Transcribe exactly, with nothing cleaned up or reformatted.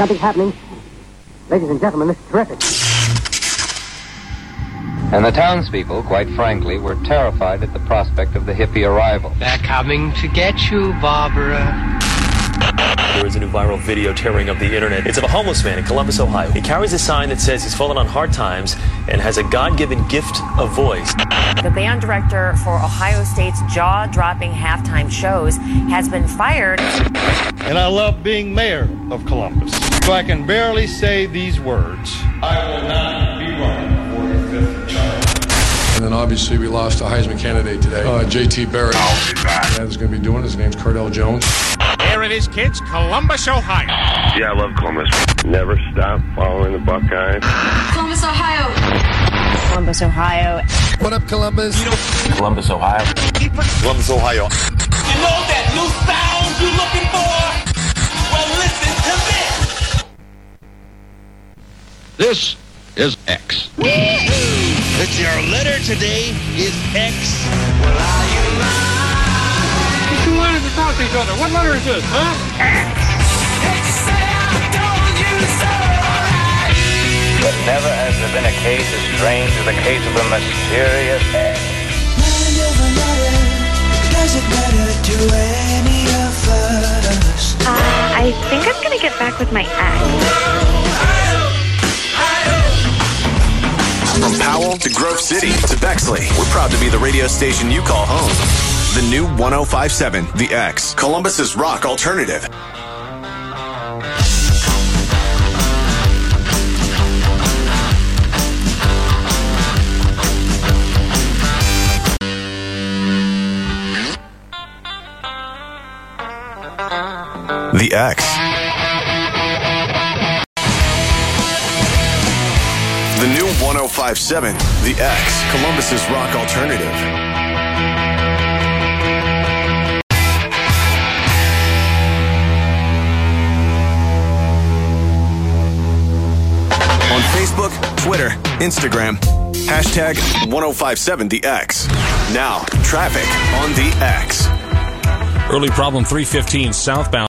Something's happening. Ladies and gentlemen, this is terrific. And the townspeople, quite frankly, were terrified at the prospect of the hippie arrival. They're coming to get you, Barbara. There is a new viral video tearing up the internet. It's of a homeless man in Columbus, Ohio. He carries a sign that says he's fallen on hard times and has a God-given gift of voice. The band director for Ohio State's jaw-dropping halftime shows has been fired. And I love being mayor of Columbus, so I can barely say these words. I will not be running for the fifth term. And then obviously we lost a Heisman candidate today, uh, J T Barrett. That's going to be doing. His name's Cardell Jones. There it is, kids. Columbus, Ohio. Yeah, I love Columbus. Never stop following the Buckeyes. Columbus, Ohio. Columbus, Ohio. What up, Columbus? You know, Columbus, Ohio. Columbus, Ohio. You know that new sound you're looking for? Well, listen to this. This is X. It's your letter today is X. Well, are you mine? Two letters to talk to each other. What letter is this, huh? But never has there been a case as strange as the case of the mysterious X. Mind over matter, does it matter to any of us? Uh, I think I'm gonna get back with my ex. From Powell to Grove City to Bexley, we're proud to be the radio station you call home. The new one oh five point seven, The X, Columbus's rock alternative. The X. The new one oh five point seven, The X, Columbus's rock alternative. On Facebook, Twitter, Instagram, hashtag one oh five point seven The X. Now, traffic on The X. Early problem three fifteen southbound.